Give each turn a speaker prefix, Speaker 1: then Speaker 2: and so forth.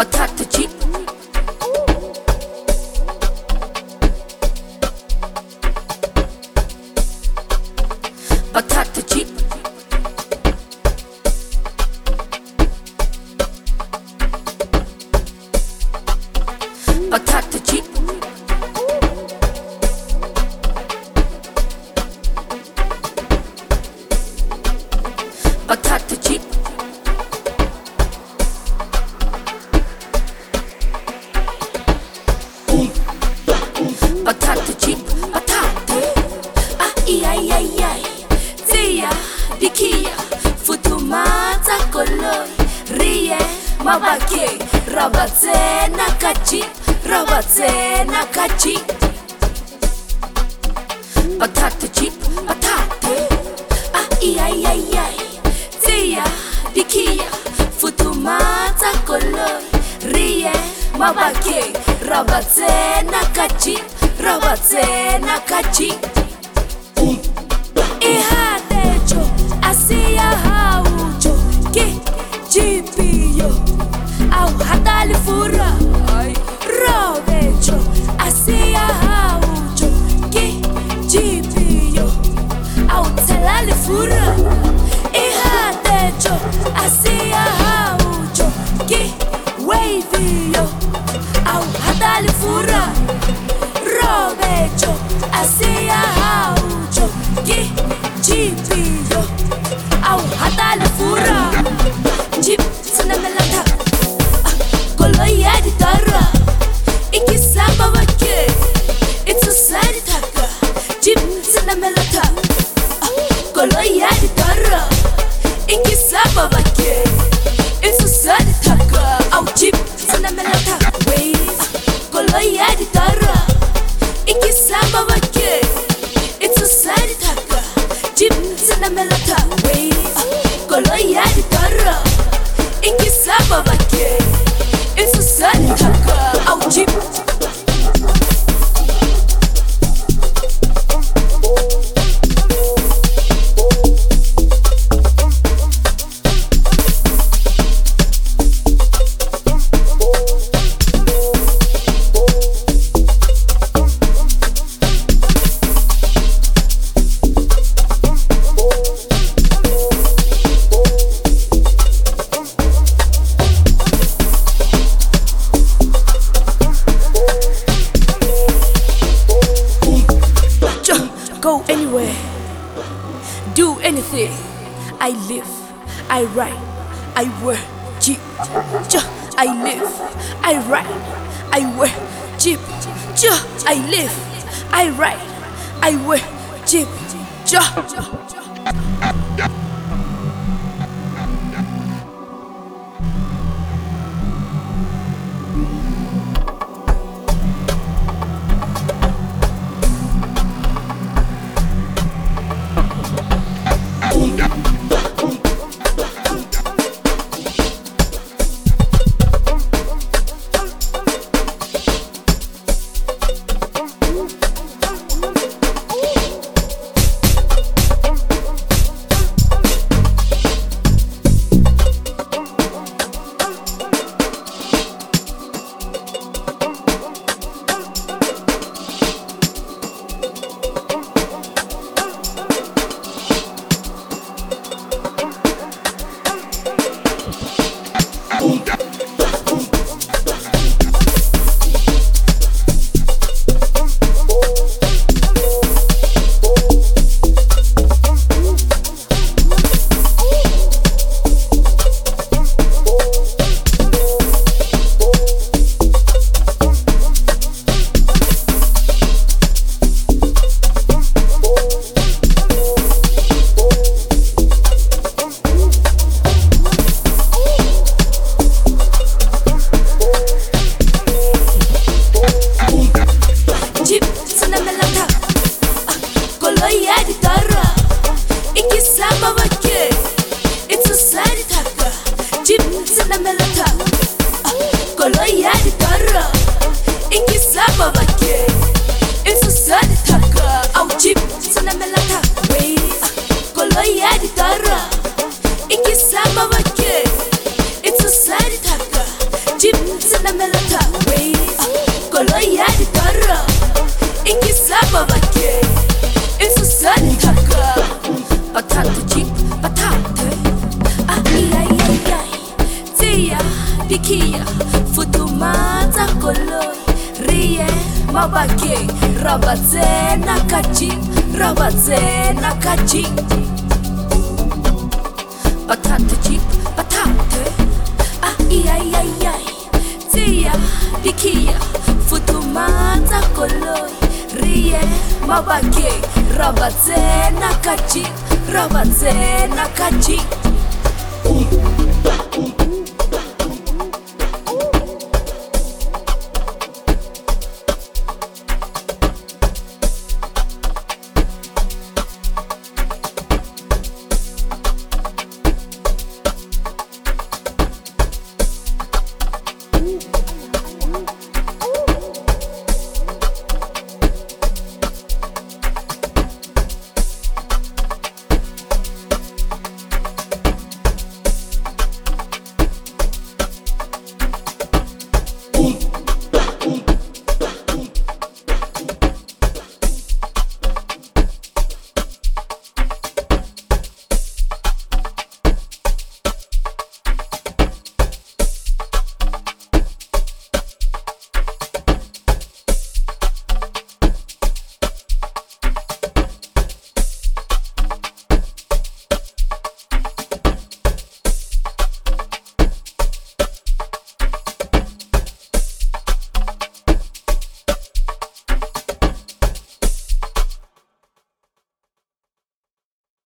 Speaker 1: bathatha jeep, bathatha jeep, bathatha jeep, bathatha jeep, bathatha jeep, bathatha, ai ai ai ai, tia, dikia, futumata koloi, rie, mabake, rabatsena kachi, rabatsena kachi, bathatha jeep, bathatha, ai ai ai ai, tia, dikia, futumata koloi, rie, mabake, rabatsena kachi, rabatsena kachi. Ihatecho, asiya haucho, ki jipiyo, au hatali fura. Robecho, asiya haucho, ki jipiyo, au talali fura. Ihatecho, asiya haucho, ki waviyo, au hatali fura. Robecho, asiya haucho, ki jipiyo, au hatali fura. Jeep sinamelata, koloi aditara, ikisamba wake, it's a side taka. Jeep sinamelata, koloi aditara, ikisamba wake, it's a side taka. Au jeep sinamelata, koloi aditara, ikisamba wake, it's a side taka. Jeep sinamelata, koloi aditara, ikisamba wake, it's a side taka. Au jeep. Go anywhere, do anything. I live, I write, I work, jeep. I live, I write, I work, jeep. I live, I write, I work, jeep. Ikisamba wake, it's a side taka. Jeep Namelata ways Koloya di tara Ikisaba bake Isusani kaka Patata chip, patate Ai ai ai ai Tia, dikia Futumata koloi Rie, mabake Rabatzena kachip Rabatzena kachip Patata chip, patate Ai ai ai ai Tia, dikia Futumata koloi Rie, mabake Rabatzena kachip Rabatzena kachip